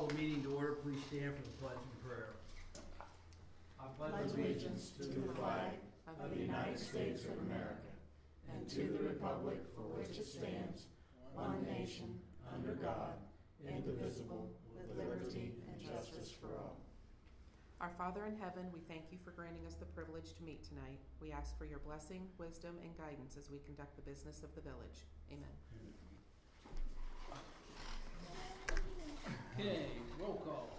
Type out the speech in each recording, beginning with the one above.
the meeting to order. Please stand for the pledge and prayer. I pledge allegiance to the flag of the United States of America and to the republic for which it stands, one nation, under God, indivisible, with liberty and justice for all. Our Father in heaven, we thank you for granting us the privilege to meet tonight. We ask for your blessing, wisdom, and guidance as we conduct the business of the village. Amen. Okay, roll call.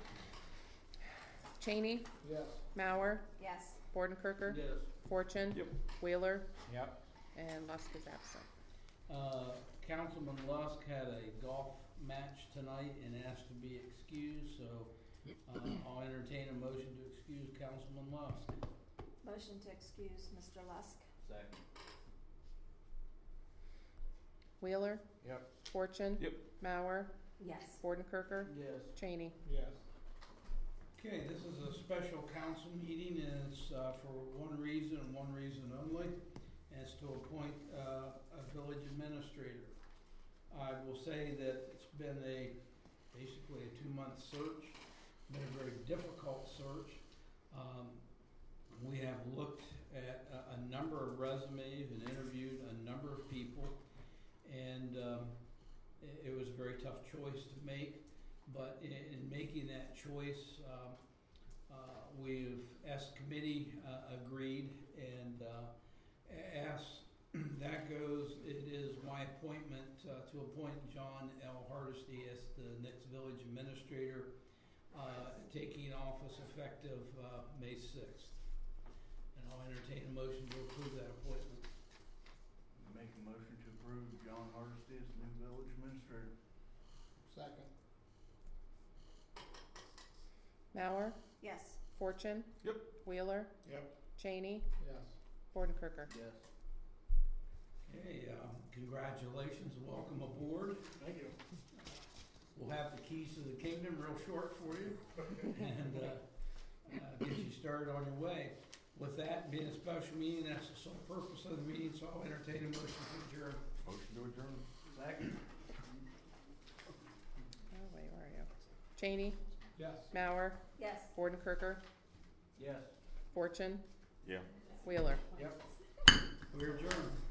Cheney? Yes. Mauer? Yes. Bordenkircher? Yes. Fortune? Yep. Wheeler? Yep. And Lusk is absent. Councilman Lusk had a golf match tonight and asked to be excused, so I'll entertain a motion to excuse Councilman Lusk. Motion to excuse Mr. Lusk. Second. Wheeler? Yep. Fortune? Yep. Mauer? Yes. Bordenkircher? Yes. Cheney? Yes. Okay, this is a special council meeting, and it's for one reason and one reason only, and it's to appoint a village administrator. I will say that it's been basically a 2-month search, been a very difficult search. We have looked at a number of resumes and interviewed a number of people, and it was a very tough choice to make. But in making that choice, we've, as committee, agreed, and as that goes, it is my appointment to appoint John L. Hardesty as the next village administrator, taking office effective May 6th. And I'll entertain a motion to approve that appointment. Make a motion to approve John Hardesty as the new village administrator. Second. Mauer? Yes. Fortune? Yep. Wheeler? Yep. Cheney? Yes. Bordenkircher? Yes. Okay, congratulations, welcome aboard. Thank you. We'll have the keys to the kingdom real short for you and get you started on your way. With that being a special meeting, that's the sole purpose of the meeting, so I'll entertain a motion to adjourn. Motion to adjourn. Second. Oh, wait, where are you? Cheney? Yes. Mauer? Yes. Bordenkircher? Yes. Fortune? Yeah. Wheeler? Yep. We're adjourned.